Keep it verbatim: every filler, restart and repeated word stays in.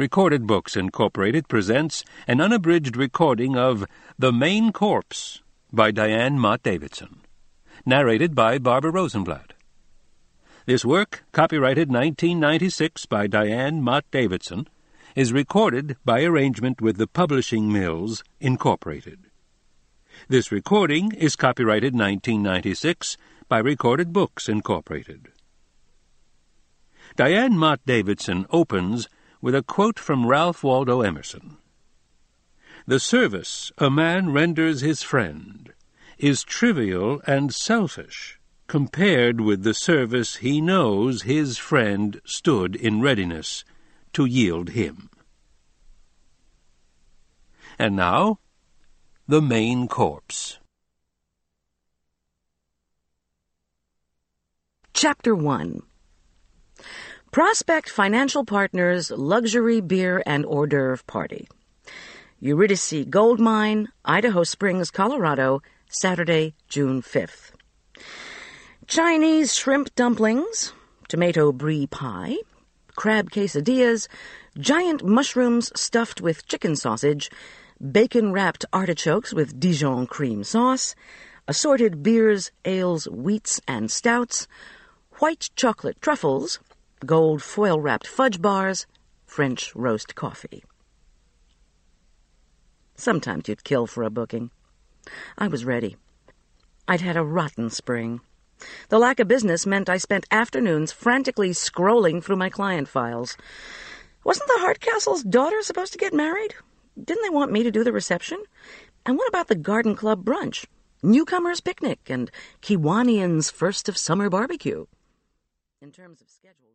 Recorded Books Incorporated presents an unabridged recording of The Main Corpse by Diane Mott Davidson, narrated by Barbara Rosenblatt. This work, copyrighted nineteen ninety-six by Diane Mott Davidson, is recorded by arrangement with the Publishing Mills, Incorporated. This recording is copyrighted nineteen ninety-six by Recorded Books Incorporated. Diane Mott Davidson opens with a quote from Ralph Waldo Emerson. "The service a man renders his friend is trivial and selfish compared with the service he knows his friend stood in readiness to yield him." And now, The Main Corpse. Chapter one. Prospect Financial Partners Luxury Beer and Hors d'oeuvre Party. Eurydice Gold Mine, Idaho Springs, Colorado, Saturday, June fifth. Chinese shrimp dumplings, tomato brie pie, crab quesadillas, giant mushrooms stuffed with chicken sausage, bacon-wrapped artichokes with Dijon cream sauce, assorted beers, ales, wheats, and stouts, white chocolate truffles, gold foil-wrapped fudge bars, French roast coffee. Sometimes you'd kill for a booking. I was ready. I'd had a rotten spring. The lack of business meant I spent afternoons frantically scrolling through my client files. Wasn't the Hardcastle's daughter supposed to get married? Didn't they want me to do the reception? And what about the garden club brunch, newcomers picnic, and Kiwanian's first of summer barbecue? In terms of schedule...